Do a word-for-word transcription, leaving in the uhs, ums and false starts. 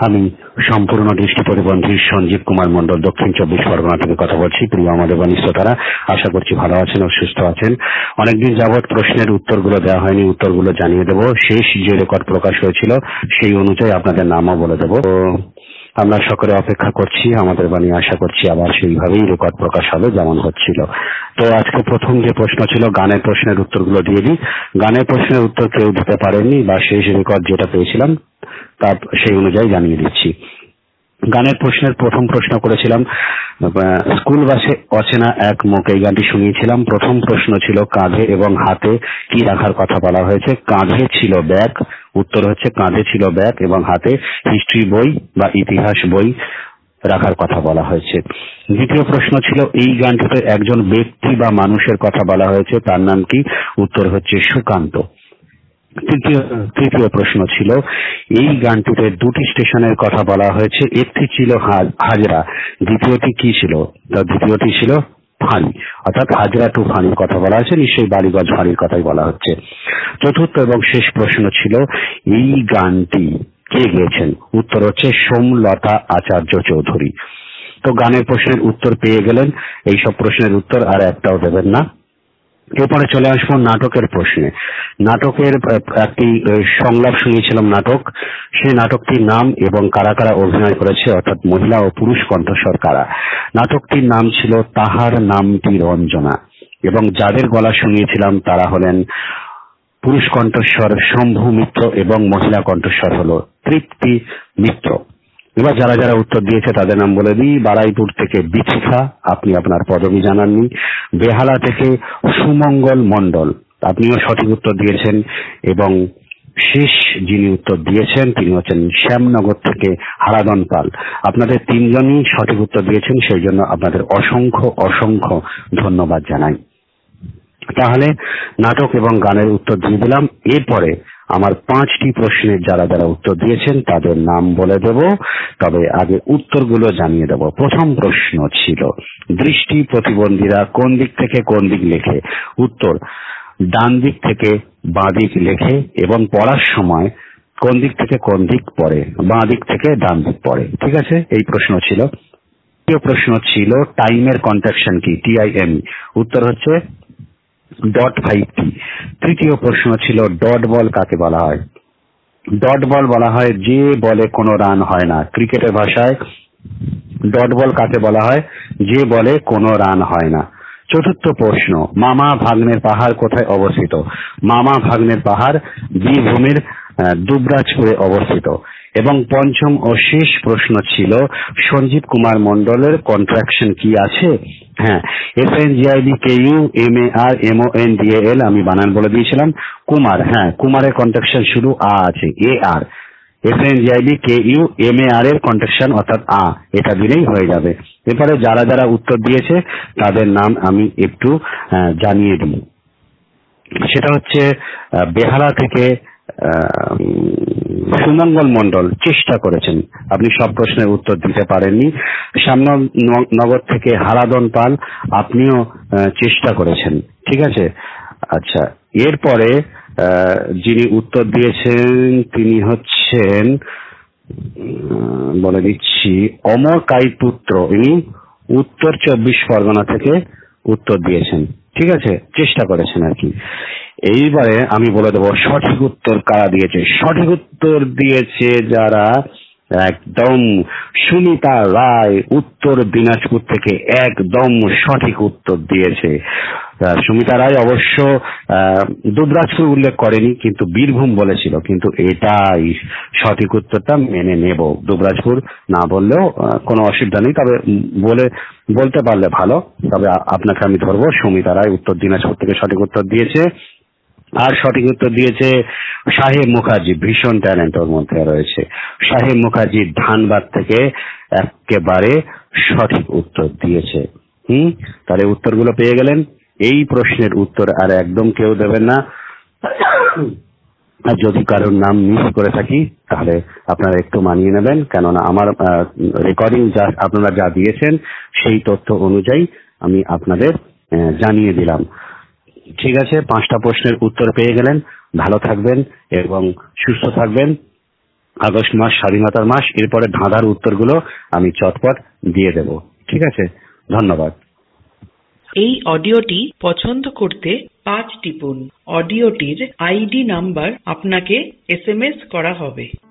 আমি সম্পূর্ণ দৃষ্টি প্রতিবন্ধী সঞ্জীব কুমার মন্ডল দক্ষিণ চব্বিশ পরগনা থেকে কথা বলছি। প্রিয় আমাদের বাণী শ্রোতারা, আশা করছি ভালো আছেন ও সুস্থ আছেন। অনেকদিন যাবৎ প্রশ্নের উত্তরগুলো দেওয়া হয়নি, উত্তরগুলো জানিয়ে দেব। শেষ যে রেকর্ড প্রকাশ হয়েছিল সেই অনুযায়ী আপনাদের নামও বলে দেব। আমরা সকলে অপেক্ষা করছি আমাদের বাণী, আশা করছি আবার সেইভাবেই রেকর্ড প্রকাশ হবে যেমন হচ্ছিল। তো আজকে প্রথম যে প্রশ্ন ছিল গানের প্রশ্নের উত্তরগুলো দিয়ে দিই। গানের প্রশ্নের উত্তর কেউ দিতে পারেননি বা শেষ রেকর্ড যেটা পেয়েছিলাম তার সেই অনুযায়ী জানিয়ে দিচ্ছি। গানের প্রশ্নের প্রথম প্রশ্ন করেছিলাম স্কুল বাসে অচেনা এক মুখ, এই গানটি শুনিয়েছিলাম। প্রথম প্রশ্ন ছিল কাঁধে এবং হাতে কি রাখার কথা বলা হয়েছে। কাঁধে ছিল ব্যাগ, উত্তর হচ্ছে কাঁধে ছিল ব্যাগ এবং হাতে হিস্ট্রি বই বা ইতিহাস বই রাখার কথা বলা হয়েছে। দ্বিতীয় প্রশ্ন ছিল এই গানটিতে একজন ব্যক্তি বা মানুষের কথা বলা হয়েছে, তার নাম কি। উত্তর হচ্ছে সুকান্ত। তৃতীয় তৃতীয় প্রশ্ন ছিল এই গানটিতে দুটি স্টেশনের কথা বলা হয়েছে, একটি ছিল হাজরা, দ্বিতীয়টি কি ছিল। দ্বিতীয়টি ছিল ফাঁড়ি, অর্থাৎ হাজরা টু ফাঁড়ির কথা বলা হয়েছে, নিশ্চয়ই বালিগঞ্জ ফাঁড়ির কথাই বলা হচ্ছে। চতুর্থ এবং শেষ প্রশ্ন ছিল এই গানটি কে গেয়েছেন। উত্তর হচ্ছে সোমলতা আচার্য চৌধুরী। তো গানের প্রশ্নের উত্তর পেয়ে গেলেন। এইসব প্রশ্নের উত্তর আর একটাও দেবেন না। এরপরে চলে আসবো নাটকের প্রশ্নে। নাটকের একটি সংলাপ শুনিয়েছিলাম নাটক, সেই নাটকটির নাম এবং কারা কারা অভিনয় করেছে, অর্থাৎ মহিলা ও পুরুষ কণ্ঠস্বর কারা। নাটকটির নাম ছিল তাহার নামটি রঞ্জনা এবং যাদের গলা শুনিয়েছিলাম তারা হলেন পুরুষ কণ্ঠস্বর শম্ভু মিত্র এবং মহিলা কণ্ঠস্বর হলো তৃপ্তি মিত্র। এবার যারা যারা উত্তর দিয়েছে তাদের নাম বলে দিই। বারাইপুর থেকে বিচিফা, আপনি আপনার পদবি জানাননি। বেহালা থেকে সুমঙ্গল মন্ডল, আপনিও সঠিক উত্তর দিয়েছেন। এবং শেষ যিনি উত্তর দিয়েছেন তিনি হচ্ছেন শ্যামনগর থেকে হারাদন পাল। আপনাদের তিনজনই সঠিক উত্তর দিয়েছেন, সেই জন্য আপনাদের অসংখ্য অসংখ্য ধন্যবাদ জানাই। তাহলে নাটক এবং গানের উত্তর দিয়ে দিলাম। এরপরে আমার পাঁচটি প্রশ্নের যারা যারা উত্তর দিয়েছেন তাদের নাম বলে দেব, তবে আগে উত্তরগুলো জানিয়ে দেব। প্রথম প্রশ্ন ছিল দৃষ্টি প্রতিবন্ধীরা কোন দিক থেকে কোন দিক লেখে। উত্তর ডান দিক থেকে বাঁ দিক লেখে এবং পড়ার সময় কোন দিক থেকে কোন দিক পড়ে, বাঁ দিক থেকে ডান দিক পড়ে। ঠিক আছে, এই প্রশ্ন ছিল। দ্বিতীয় প্রশ্ন ছিল টাইমের কন্ট্রাকশন কি, টি আই এম। উত্তর হচ্ছে ডট ফাইভ টি। তৃতীয় প্রশ্ন ছিল ডট বল কাকে বলা হয়। ডট বল বলা হয় যে বলে কোনো রান হয় না। ক্রিকেটের ভাষায় ডট বল কাকে বলা হয়, যে বলে কোনো রান হয় না। চতুর্থ প্রশ্ন মামা ভাগ্নের পাহাড় কোথায় অবস্থিত। মামা ভাগ্নের পাহাড় বীরভূমের দুবরাজপুরে অবস্থিত। এবং পঞ্চম ও শেষ প্রশ্ন ছিল সঞ্জীব কুমার মন্ডলের কন্ট্রাকশন কি আছে। হ্যাঁ, S N G I B K U M A R M O N D L, আমি বানান বলে দিয়েছিলাম। কুমার, হ্যাঁ কুমারের কন্ট্রাকশন শুধু আ আছে, A R. S N G I B K U M A R এর কন্ট্রাকশন অর্থাৎ আ, এটা দিলেই হয়ে যাবে। এরপরে যারা যারা উত্তর দিয়েছে তাদের নাম আমি একটু জানিয়ে দিই। সেটা হচ্ছে বেহালা থেকে সুমঙ্গল মন্ডল চেষ্টা করেছেন, আপনি সব প্রশ্নের উত্তর দিতে পারেননি। শ্যামনগর থেকে হারাদন পাল, আপনিও চেষ্টা করেছেন। ঠিক আছে, আচ্ছা। এরপরে যিনি উত্তর দিয়েছেন তিনি হচ্ছেন, বলে দিচ্ছি, অমর কাইপুত্র। ইনি উত্তর চব্বিশ পরগনা থেকে উত্তর দিয়েছেন। ঠিক আছে, চেষ্টা করেছেন আর কি। এইবারে আমি বলে দেবো সঠিক উত্তর কারা দিয়েছে। সঠিক উত্তর দিয়েছে যারা, একদম সুমিতা রায় উত্তর দিনাজপুর থেকে একদম সঠিক উত্তর দিয়েছে। সুমিতা রায় অবশ্য দুবরাজপুর উল্লেখ করেনি, কিন্তু বীরভূম বলেছিল, কিন্তু এটাই সঠিক উত্তরটা মেনে নেব। দুবরাজপুর না বললেও কোনো অসুবিধা নেই, তবে বলে বলতে পারলে ভালো। তবে আপনাকে আমি ধরবো, সুমিতা রায় উত্তর দিনাজপুর থেকে সঠিক উত্তর দিয়েছে। আর সঠিক উত্তর দিয়েছে সাহেব মুখার্জি, ভীষণ ট্যালেন্ট ওর মধ্যে রয়েছে। সাহেব মুখার্জি ধানবাদ থেকে একেবারে সঠিক উত্তর দিয়েছে। হুম তাহলে উত্তরগুলো পেয়ে গেলেন। এই প্রশ্নের উত্তর আর একদম কেউ দেবেন না। আর যদি কারোর নাম মিস করে থাকি তাহলে আপনারা একটু মানিয়ে নেবেন, কেননা আমার রেকর্ডিং যা আপনারা যা দিয়েছেন সেই তথ্য অনুযায়ী আমি আপনাদের জানিয়ে দিলাম। ঠিক আছে, পাঁচটা প্রশ্নের উত্তর পেয়ে গেলেন। ভালো থাকবেন এবং সুস্থ থাকবেন। আগস্ট মাস স্বাধীনতার মাস, এরপরে ধাঁধার উত্তরগুলো আমি চটপট দিয়ে দেব। ঠিক আছে, ধন্যবাদ। এই অডিওটি পছন্দ করতে পাঁচ টিপুন। অডিওটির আইডি নাম্বার আপনাকে এস এম এস করা হবে।